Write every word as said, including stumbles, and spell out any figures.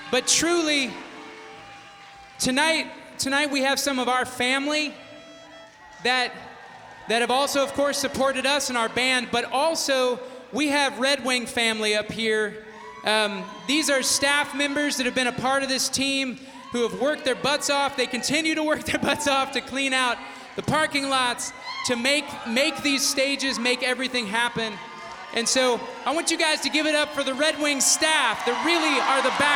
But truly, tonight, tonight we have some of our family that, that have also, of course, supported us and our band, but also we have Red Wing family up here. Um, these are staff members that have been a part of this team who have worked their butts off. They continue to work their butts off to clean out the parking lots, to make, make these stages, make everything happen. And so I want you guys to give it up for the Red Wing staff that really are the back